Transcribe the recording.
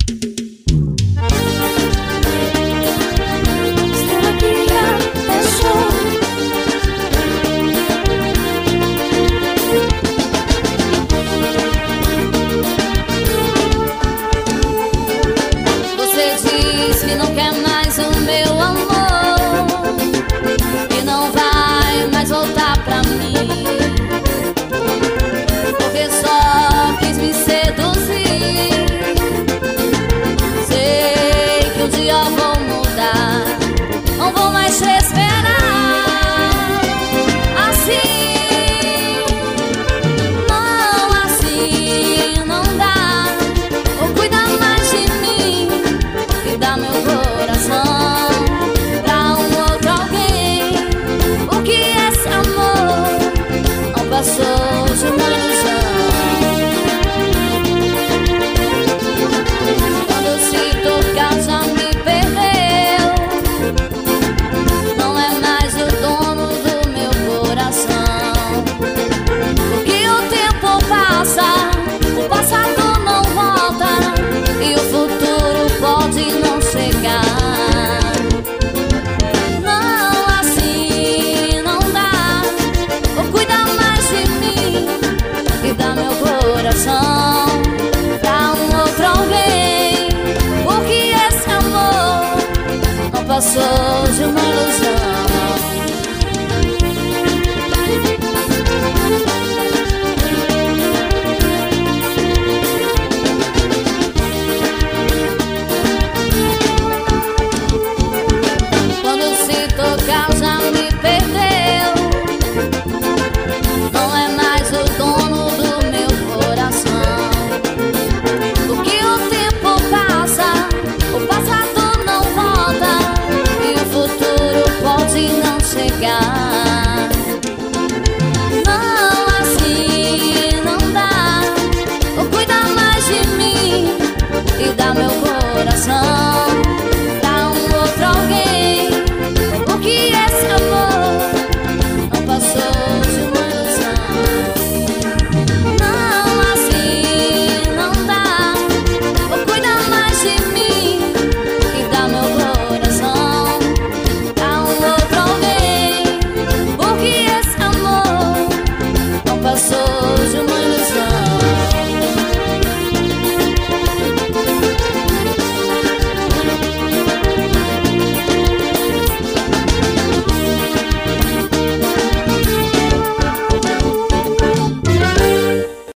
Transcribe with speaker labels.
Speaker 1: Que não quer mais o meu amor, que não vai mais voltar pra mim, porque só quis me seduzir. Sei que um dia eu vou mudar, não vou mais te esperar. Assim, não, assim não dá. Vou cuidar mais de mim e dar meu coração pra um outro alguém. Porque esse amor não passou de uma ilusão. Quando se tocar já me perdeu, não é mais o dono do meu coração. Porque o tempo passa, o passado não volta e o futuro pode não chegar. Não, assim não dá. Vou cuidar mais de mim e dar meu coração pra um outro alguém. Porque esse amor não passou